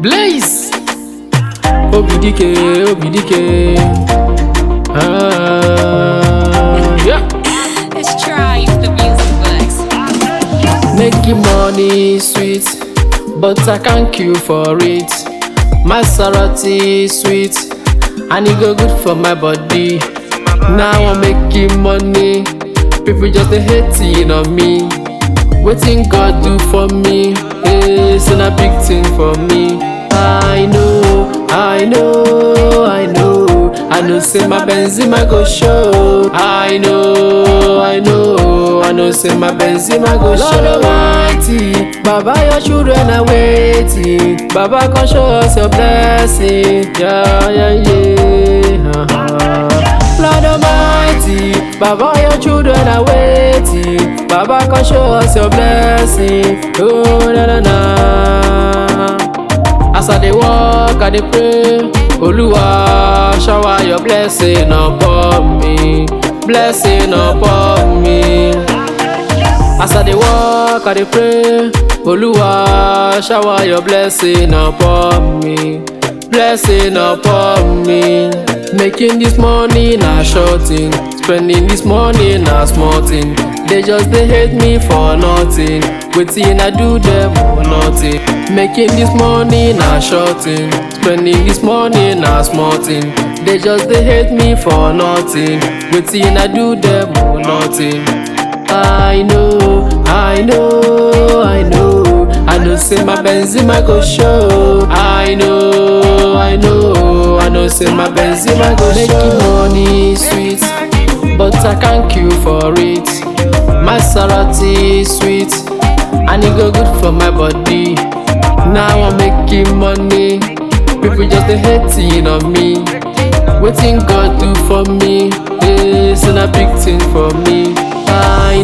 Blaze Obidike yeah. Let's try the music box. Making money sweet, but I can't queue for it. Maserati sweet, and it go good for my body. Now I'm making money, people just dey hating on me. Wetin God do for me, it's a big thing for me. I know, say my Benzema go show. I know, say my Benzema go show. Lord Almighty, Baba, your children are waiting. Baba, come show us your blessing. Yeah. Lord Almighty, Baba, your children are waiting. Baba, come show us your blessing. Oh, na. As I dey walk, I dey pray. Oluwa, shower your blessing upon me. Blessing upon me. As I dey walk, I dey pray. Oluwa, shower your blessing upon me. Blessing upon me. Making this money na short thing, spending this money na small thing. They just dey hate me for nothing. Wetin I do them for nothing. Making this money na short thing, spending this money na small thing. They just dey hate me for nothing. Wetin I do them for nothing. I know, say my Benzema go show. I know, say my Benzema go show. Making money sweet, but I can't queue for it. Maserati sweet, and it go good for my body. Now I'm making money, people just dey hating on me. Wetin God do for me, it's a big thing for me. I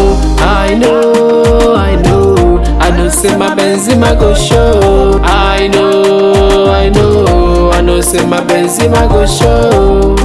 know, say my Benzema go show. I know, say my Benzema go show.